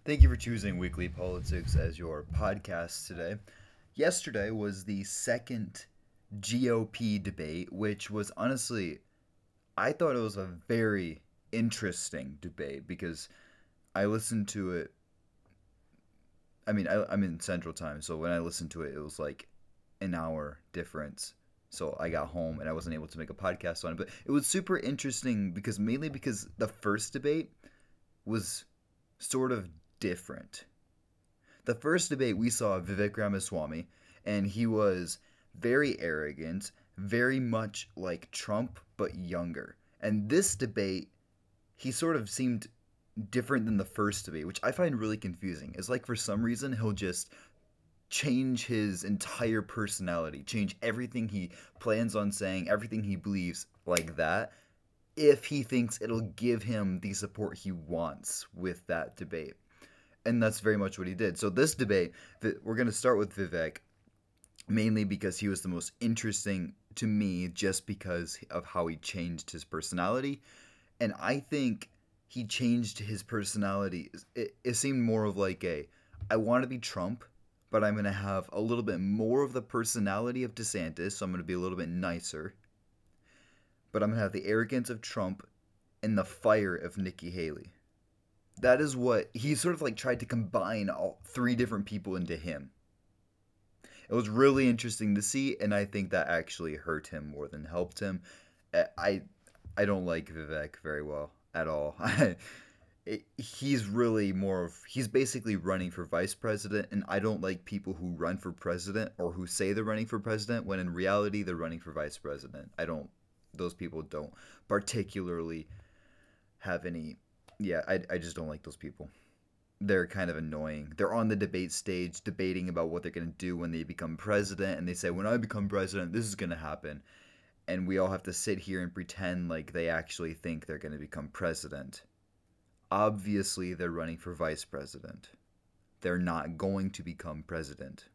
Thank you for choosing Weekly Politics as your podcast today. Yesterday was the second GOP debate, which was honestly, I thought it was a very interesting debate because I listened to it. I'm in Central Time, so when I listened to it, it was like an hour difference. So I got home and I wasn't able to make a podcast on it. But it was super interesting because mainly because the first debate was sort of different. The first debate we saw Vivek Ramaswamy, and he was very arrogant, very much like Trump, but younger. And this debate, he sort of seemed different than the first debate, which I find really confusing. It's like for some reason he'll just change his entire personality, change everything he plans on saying, everything he believes like that, if he thinks it'll give him the support he wants with that debate. And that's very much what he did. So this debate, we're going to start with Vivek, mainly because he was the most interesting to me, just because of how he changed his personality. And I think he changed his personality. It seemed more of like I want to be Trump, but I'm going to have a little bit more of the personality of DeSantis, so I'm going to be a little bit nicer. But I'm going to have the arrogance of Trump and the fire of Nikki Haley. That is what he sort of like tried to combine all three different people into him. It was really interesting to see, and I think that actually hurt him more than helped him. I I don't like Vivek very well at all. He's really more of he's basically running for vice president, and I don't like people who run for president or who say they're running for president when in reality they're running for vice president. I don't those people don't particularly have any. Yeah, I just don't like those people. They're kind of annoying. They're on the debate stage debating about what they're going to do when they become president, and they say, when I become president, this is going to happen. And we all have to sit here and pretend like they actually think they're going to become president. Obviously, they're running for vice president. They're not going to become president.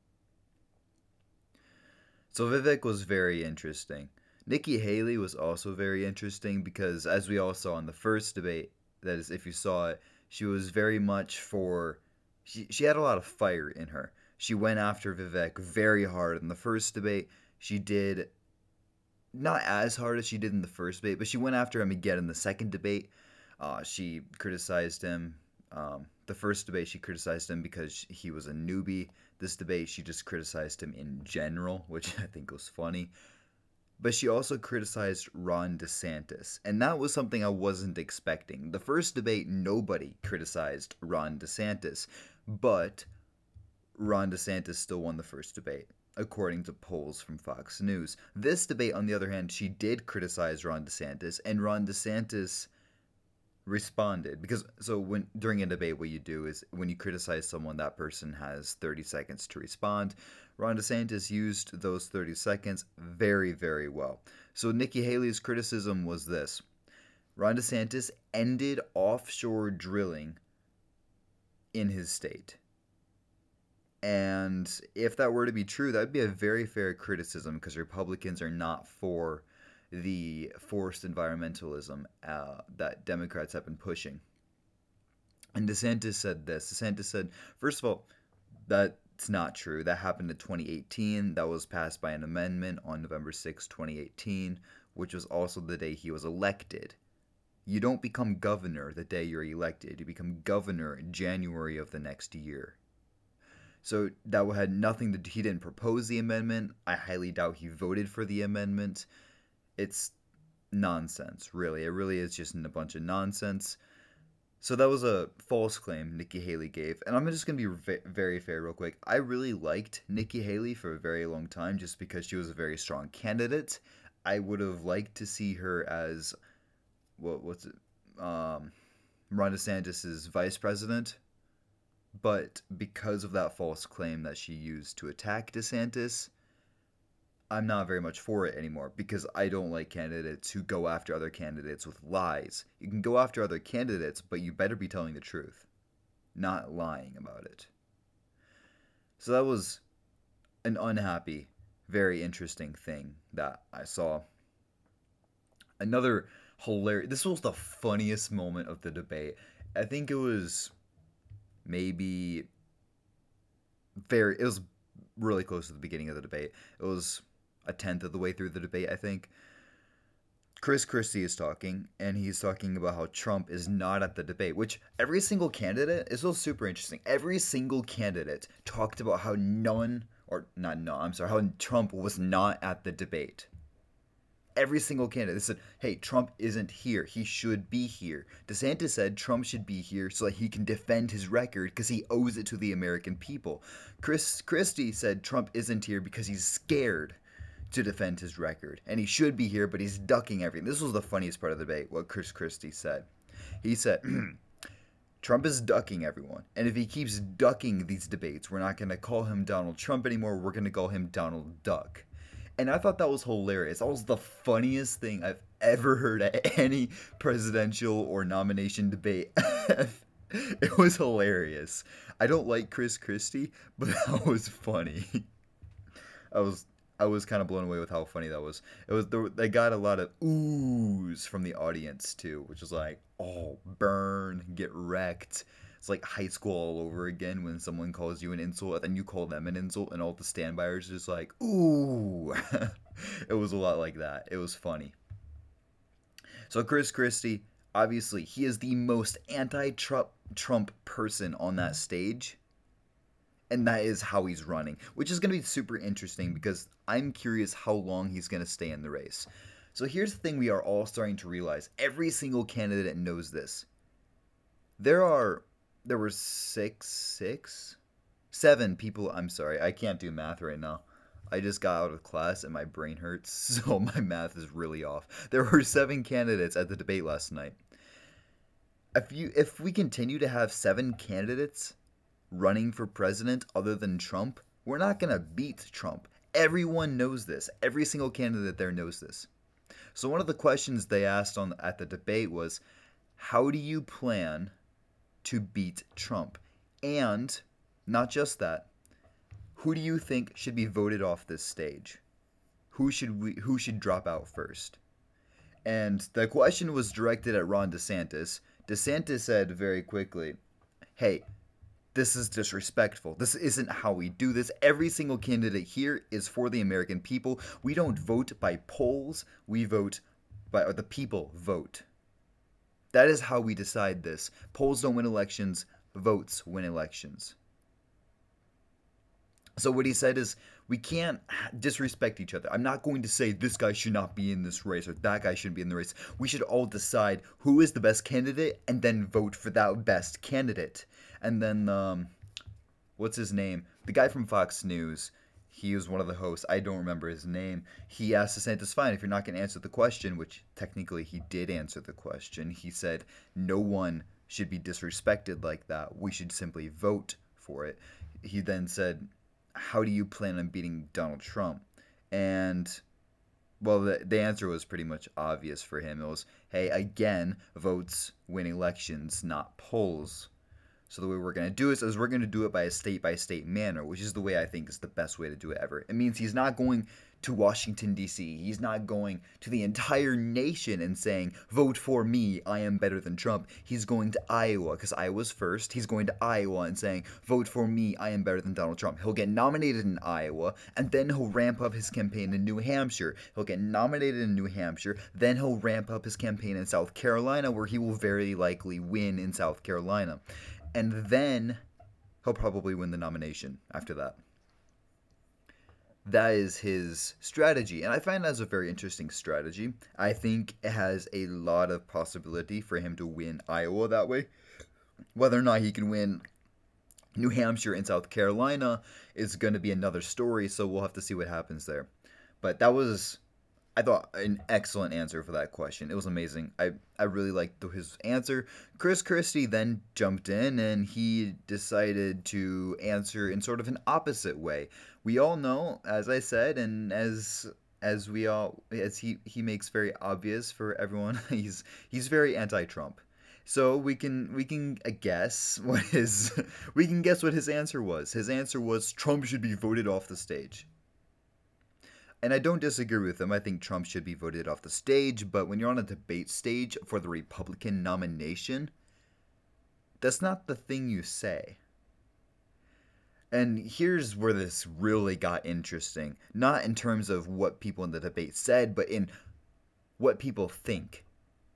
So Vivek was very interesting. Nikki Haley was also very interesting because, as we all saw in the first debate, that is, if you saw it, she was very much for. She had a lot of fire in her. She went after Vivek very hard in the first debate. She did not as hard as she did in the first debate, but she went after him again in the second debate. She criticized him. The first debate, she criticized him because he was a newbie. This debate, she just criticized him in general, which I think was funny. But she also criticized Ron DeSantis, and that was something I wasn't expecting. The first debate, nobody criticized Ron DeSantis, but Ron DeSantis still won the first debate, according to polls from Fox News. This debate, on the other hand, she did criticize Ron DeSantis, and Ron DeSantis responded because so when during a debate what you do is when you criticize someone, that person has 30 seconds to respond. Ron DeSantis used those 30 seconds very well. So Nikki Haley's criticism was this: Ron DeSantis ended offshore drilling in his state. And if that were to be true, that would be a very fair criticism because Republicans are not for the forced environmentalism that Democrats have been pushing. And DeSantis said this. DeSantis said, first of all, that's not true. That happened in 2018. That was passed by an amendment on November 6, 2018, which was also the day he was elected. You don't become governor the day you're elected. You become governor in January of the next year. So that had nothing to do. He didn't propose the amendment. I highly doubt he voted for the amendment. It's nonsense, really. It really is just a bunch of nonsense. So that was a false claim Nikki Haley gave. And I'm just going to be very fair real quick. I really liked Nikki Haley for a very long time just because she was a very strong candidate. I would have liked to see her as, what's it, Ron DeSantis' vice president. But because of that false claim that she used to attack DeSantis, I'm not very much for it anymore because I don't like candidates who go after other candidates with lies. You can go after other candidates, but you better be telling the truth, not lying about it. So that was an unhappy, very interesting thing that I saw. Another hilarious, this was the funniest moment of the debate. I think it was maybe it was really close to the beginning of the debate. It was a tenth of the way through the debate, I think. Chris Christie is talking, and he's talking about how Trump is not at the debate, which every single candidate is so super interesting. Every single candidate talked about how how Trump was not at the debate. Every single candidate said, hey, Trump isn't here. He should be here. DeSantis said Trump should be here so that he can defend his record because he owes it to the American people. Chris Christie said Trump isn't here because he's scared to defend his record. And he should be here, but he's ducking everything. This was the funniest part of the debate, what Chris Christie said. He said, Trump is ducking everyone. And if he keeps ducking these debates, we're not going to call him Donald Trump anymore. We're going to call him Donald Duck. And I thought that was hilarious. That was the funniest thing I've ever heard at any presidential or nomination debate. It was hilarious. I don't like Chris Christie, but that was funny. I was kind of blown away with how funny that was. They got a lot of oohs from the audience too, which was like, oh, burn, get wrecked. It's like high school all over again when someone calls you an insult and then you call them an insult and all the standbyers just like, ooh. It was a lot like that. It was funny. So Chris Christie, obviously, he is the most anti-Trump person on that stage. And that is how he's running, which is going to be super interesting because I'm curious how long he's going to stay in the race. So here's the thing we are all starting to realize. Every single candidate knows this. There were seven people. I'm sorry, I can't do math right now. I just got out of class and my brain hurts, so my math is really off. There were 7 candidates at the debate last night. If we continue to have 7 candidates running for president other than Trump, we're not going to beat Trump. Everyone knows this. Every single candidate there knows this. So one of the questions they asked at the debate was, how do you plan to beat Trump? And not just that, who do you think should be voted off this stage? Who should drop out first? And the question was directed at Ron DeSantis. DeSantis said very quickly, hey, this is disrespectful. This isn't how we do this. Every single candidate here is for the American people. We don't vote by polls. We vote by, or the people vote. That is how we decide this. Polls don't win elections. Votes win elections. So what he said is, we can't disrespect each other. I'm not going to say this guy should not be in this race or that guy shouldn't be in the race. We should all decide who is the best candidate and then vote for that best candidate. And then, what's his name? The guy from Fox News, he was one of the hosts. I don't remember his name. He asked DeSantis, fine, if you're not going to answer the question, which technically he did answer the question. He said, no one should be disrespected like that. We should simply vote for it. He then said, how do you plan on beating Donald Trump? And, well, the answer was pretty much obvious for him. It was, hey, again, votes win elections, not polls. So the way we're going to do it is we're going to do it by a state-by-state manner, which is the way I think is the best way to do it ever. It means he's not going to Washington, D.C. He's not going to the entire nation and saying, vote for me, I am better than Trump. He's going to Iowa, because Iowa's first. He's going to Iowa and saying, vote for me, I am better than Donald Trump. He'll get nominated in Iowa, and then he'll ramp up his campaign in New Hampshire. He'll get nominated in New Hampshire, then he'll ramp up his campaign in South Carolina, where he will very likely win in South Carolina. And then he'll probably win the nomination after that. That is his strategy, and I find that as a very interesting strategy. I think it has a lot of possibility for him to win Iowa that way. Whether or not he can win New Hampshire and South Carolina is going to be another story, so we'll have to see what happens there. But that was, I thought, an excellent answer for that question. It was amazing. I really liked his answer. Chris Christie then jumped in and he decided to answer in sort of an opposite way. We all know, as I said, and as he makes very obvious for everyone, he's very anti-Trump. So we can guess what his answer was. His answer was Trump should be voted off the stage. And I don't disagree with him. I think Trump should be voted off the stage, but when you're on a debate stage for the Republican nomination, That's not the thing you say. And here's where this really got interesting. Not in terms of what people in the debate said, but in what people think.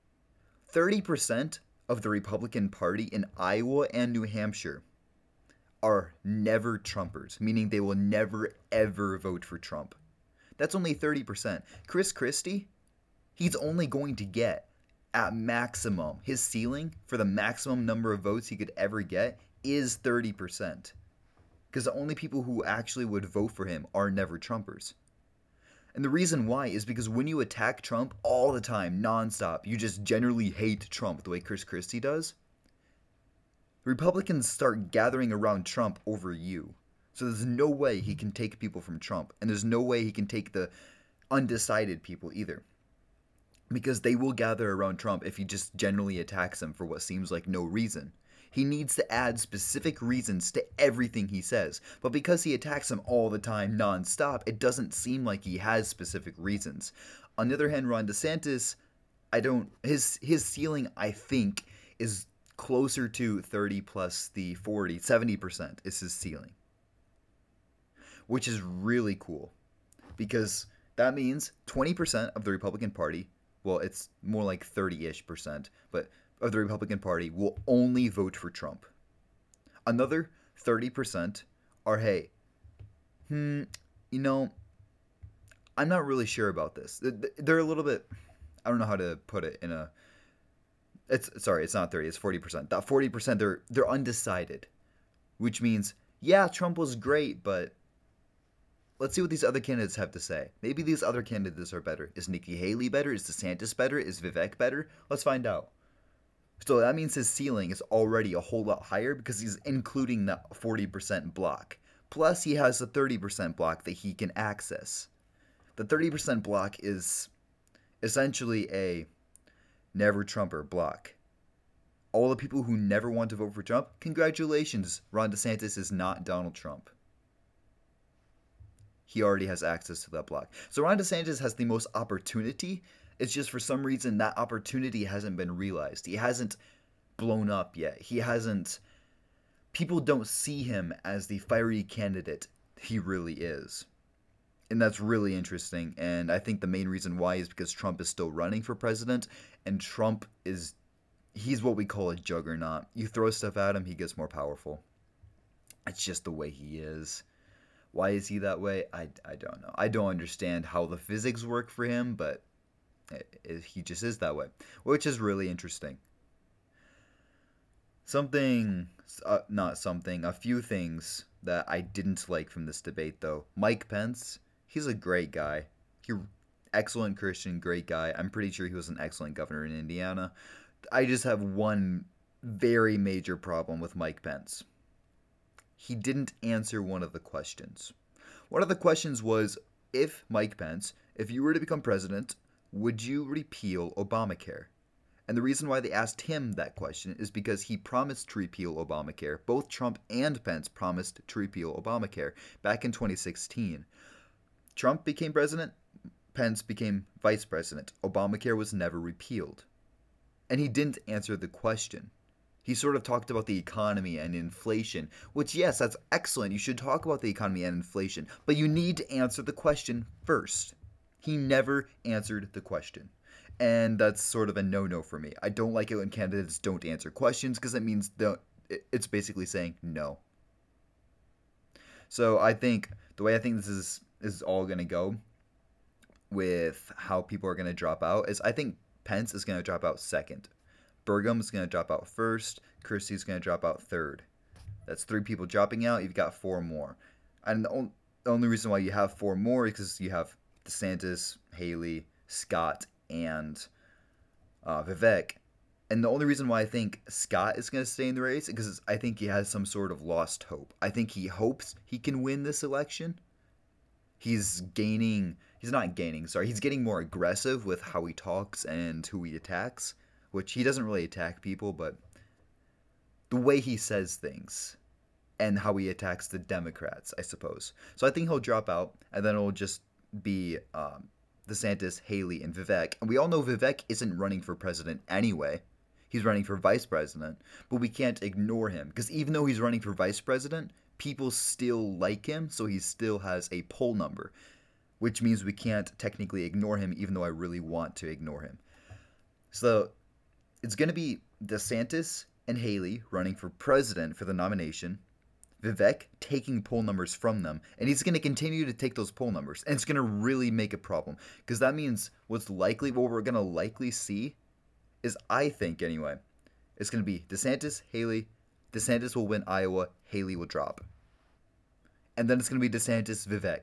30% of the Republican Party in Iowa and New Hampshire are never Trumpers, meaning they will never ever vote for Trump. That's only 30%. Chris Christie, he's only going to get at maximum, his ceiling for the maximum number of votes he could ever get is 30%. Because the only people who actually would vote for him are never Trumpers. And the reason why is because when you attack Trump all the time, nonstop, you just generally hate Trump the way Chris Christie does, Republicans start gathering around Trump over you. So there's no way he can take people from Trump. And there's no way he can take the undecided people either. Because they will gather around Trump if he just generally attacks them for what seems like no reason. He needs to add specific reasons to everything he says. But because he attacks him all the time, nonstop, it doesn't seem like he has specific reasons. On the other hand, Ron DeSantis, his ceiling, I think, is closer to 30 plus the 40, 70% is his ceiling. Which is really cool. Because that means 20% of the Republican Party, well, it's more like 30-ish percent, but of the Republican Party will only vote for Trump. Another 30% are, hey, I'm not really sure about this. They're a little bit, I don't know how to put it in a, it's not 30, it's 40%. That 40%, they're undecided, which means, yeah, Trump was great, but let's see what these other candidates have to say. Maybe these other candidates are better. Is Nikki Haley better? Is DeSantis better? Is Vivek better? Let's find out. So that means his ceiling is already a whole lot higher because he's including the 40% block. Plus, he has a 30% block that he can access. The 30% block is essentially a never Trumper block. All the people who never want to vote for Trump, congratulations, Ron DeSantis is not Donald Trump. He already has access to that block. So Ron DeSantis has the most opportunity. It's just for some reason that opportunity hasn't been realized. He hasn't blown up yet. People don't see him as the fiery candidate he really is. And that's really interesting. And I think the main reason why is because Trump is still running for president. And he's what we call a juggernaut. You throw stuff at him, he gets more powerful. It's just the way he is. Why is he that way? I don't know. I don't understand how the physics work for him, but he just is that way, which is really interesting. A few things that I didn't like from this debate, though. Mike Pence, he's a great guy. Excellent Christian, great guy. I'm pretty sure he was an excellent governor in Indiana. I just have one very major problem with Mike Pence. He didn't answer one of the questions. One of the questions was, if you were to become president, would you repeal Obamacare? And the reason why they asked him that question is because he promised to repeal Obamacare. Both Trump and Pence promised to repeal Obamacare back in 2016. Trump became president, Pence became vice president. Obamacare was never repealed. And he didn't answer the question. He sort of talked about the economy and inflation, which, yes, that's excellent. You should talk about the economy and inflation, but you need to answer the question first. He never answered the question. And that's sort of a no-no for me. I don't like it when candidates don't answer questions because that means it's basically saying no. So I think the way I think this is all going to go with how people are going to drop out is I think Pence is going to drop out second. Burgum is going to drop out first. Christie's going to drop out third. That's 3 people dropping out. You've got 4 more. And the only reason why you have 4 more is because you have DeSantis, Haley, Scott, and Vivek. And the only reason why I think Scott is going to stay in the race is because I think he has some sort of lost hope. I think he hopes he can win this election. He's getting more aggressive with how he talks and who he attacks, which he doesn't really attack people, but the way he says things and how he attacks the Democrats, I suppose. So I think he'll drop out, and then it'll just be DeSantis, Haley, and Vivek. And we all know Vivek isn't running for president anyway. He's running for vice president, but we can't ignore him because even though he's running for vice president, people still like him, so he still has a poll number, which means we can't technically ignore him even though I really want to ignore him. So it's going to be DeSantis and Haley running for president for the nomination. Vivek taking poll numbers from them, and he's going to continue to take those poll numbers, and it's going to really make a problem because that means what we're going to likely see is, I think anyway, it's going to be DeSantis, Haley. DeSantis will win Iowa, Haley will drop. And then it's going to be DeSantis, Vivek.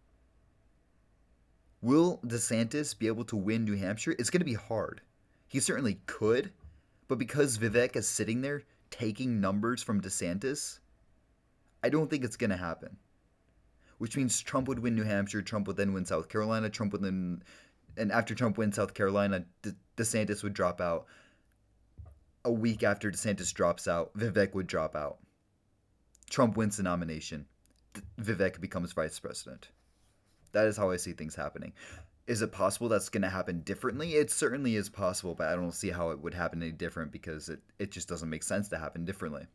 Will DeSantis be able to win New Hampshire? It's going to be hard. He certainly could, but because Vivek is sitting there taking numbers from DeSantis, I don't think it's going to happen. Which means Trump would win New Hampshire, Trump would then win South Carolina, and after Trump wins South Carolina, DeSantis would drop out. A week after DeSantis drops out, Vivek would drop out. Trump wins the nomination. Vivek becomes vice president. That is how I see things happening. Is it possible that's going to happen differently? It certainly is possible, but I don't see how it would happen any different because it just doesn't make sense to happen differently.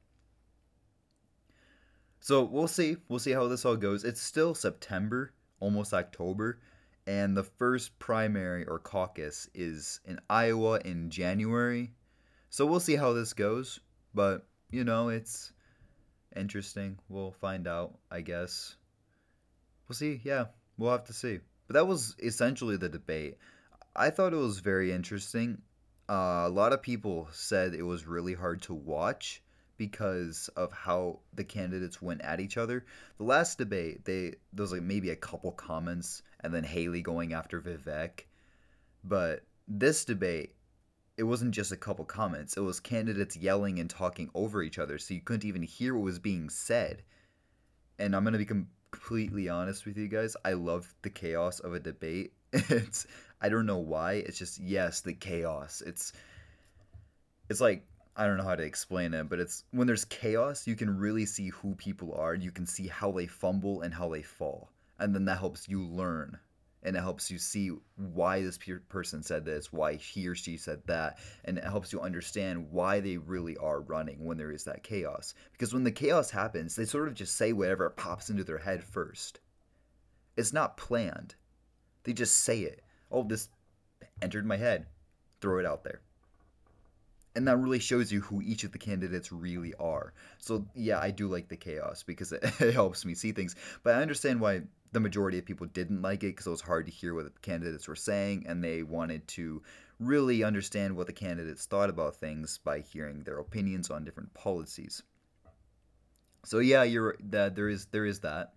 So we'll see. We'll see how this all goes. It's still September, almost October, and the first primary or caucus is in Iowa in January. So we'll see how this goes, but, it's interesting. We'll find out, I guess. We'll see. Yeah, we'll have to see. But that was essentially the debate. I thought it was very interesting. A lot of people said it was really hard to watch because of how the candidates went at each other. The last debate, there was like maybe a couple comments and then Haley going after Vivek. But this debate, it wasn't just a couple comments. It was candidates yelling and talking over each other, so you couldn't even hear what was being said. And I'm going to be completely honest with you guys. I love the chaos of a debate. I don't know why. It's just, yes, the chaos. It's like, I don't know how to explain it, but it's when there's chaos, you can really see who people are. You can see how they fumble and how they fall. And then that helps you learn. And it helps you see why this person said this, why he or she said that. And it helps you understand why they really are running when there is that chaos. Because when the chaos happens, they sort of just say whatever pops into their head first. It's not planned. They just say it. Oh, this entered my head. Throw it out there. And that really shows you who each of the candidates really are. So, yeah, I do like the chaos because it helps me see things. But I understand why the majority of people didn't like it because it was hard to hear what the candidates were saying, and they wanted to really understand what the candidates thought about things by hearing their opinions on different policies. So, yeah, there is that.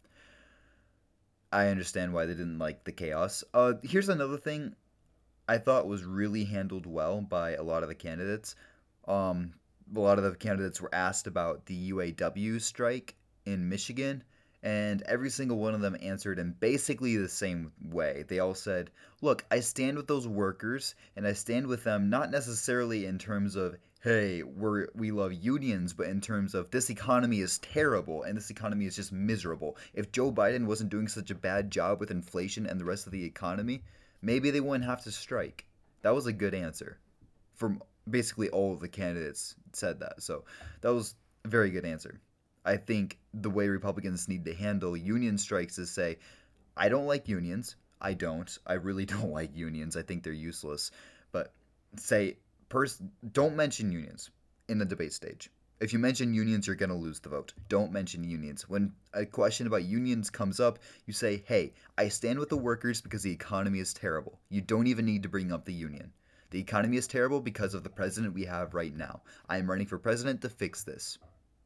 I understand why they didn't like the chaos. Here's another thing I thought was really handled well by a lot of the candidates. A lot of the candidates were asked about the UAW strike in Michigan, and every single one of them answered in basically the same way. They all said, look, I stand with those workers, and I stand with them not necessarily in terms of, hey, we love unions, but in terms of this economy is terrible, and this economy is just miserable. If Joe Biden wasn't doing such a bad job with inflation and the rest of the economy, maybe they wouldn't have to strike. That was a good answer. From basically all of the candidates said that. So that was a very good answer. I think the way Republicans need to handle union strikes is say, I don't like unions. I really don't like unions. I think they're useless. But say, don't mention unions in the debate stage. If you mention unions, you're going to lose the vote. Don't mention unions. When a question about unions comes up, you say, hey, I stand with the workers because the economy is terrible. You don't even need to bring up the union. The economy is terrible because of the president we have right now. I am running for president to fix this.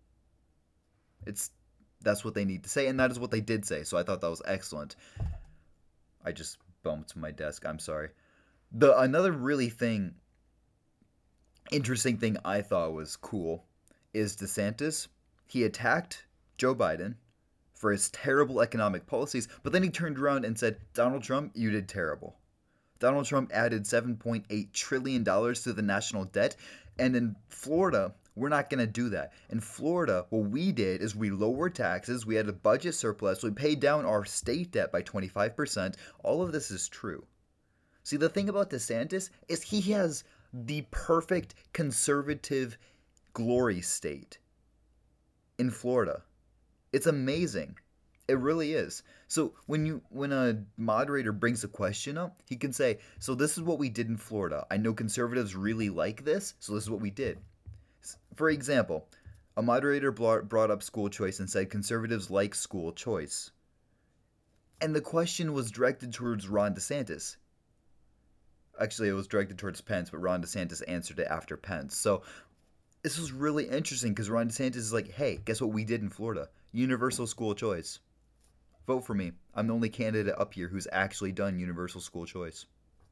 That's what they need to say, and that is what they did say, so I thought that was excellent. I just bumped my desk. I'm sorry. Another really interesting thing I thought was cool is DeSantis. He attacked Joe Biden for his terrible economic policies, but then he turned around and said, Donald Trump, you did terrible. Donald Trump added $7.8 trillion to the national debt, and in Florida, we're not going to do that. In Florida, what we did is we lowered taxes, we had a budget surplus, we paid down our state debt by 25%. All of this is true. See, the thing about DeSantis is he has the perfect conservative glory state in Florida. It's amazing. It really is. So when a moderator brings a question up, he can say, "So this is what we did in Florida. I know conservatives really like this, so this is what we did." For example, a moderator brought up school choice and said conservatives like school choice. And the question was directed towards Ron DeSantis. Actually, it was directed towards Pence, but Ron DeSantis answered it after Pence. So this was really interesting because Ron DeSantis is like, hey, guess what we did in Florida? Universal school choice. Vote for me. I'm the only candidate up here who's actually done universal school choice.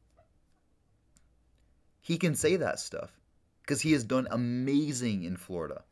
He can say that stuff because he has done amazing in Florida.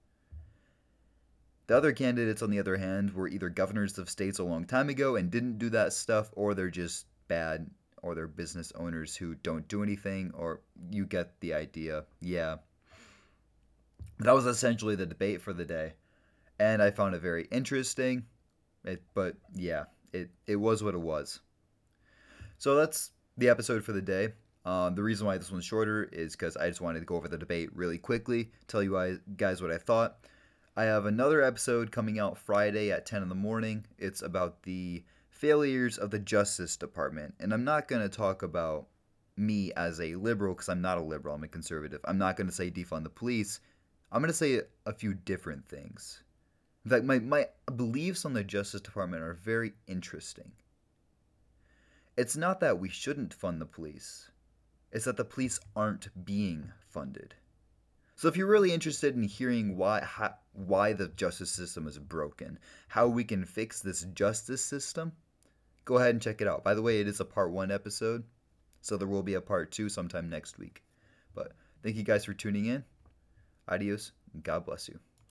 The other candidates, on the other hand, were either governors of states a long time ago and didn't do that stuff, or they're just bad, or they're business owners who don't do anything, or you get the idea. Yeah. That was essentially the debate for the day, and I found it very interesting. But yeah, it was what it was. So that's the episode for the day. The reason why this one's shorter is because I just wanted to go over the debate really quickly, tell you guys what I thought. I have another episode coming out Friday at 10 in the morning. It's about the failures of the Justice Department. And I'm not going to talk about me as a liberal because I'm not a liberal, I'm a conservative. I'm not going to say defund the police. I'm going to say a few different things. In fact, my beliefs on the Justice Department are very interesting. It's not that we shouldn't fund the police. It's that the police aren't being funded. So if you're really interested in hearing why the justice system is broken, how we can fix this justice system, go ahead and check it out. By the way, it is a part 1 episode, so there will be a part 2 sometime next week. But thank you guys for tuning in. Adios, and God bless you.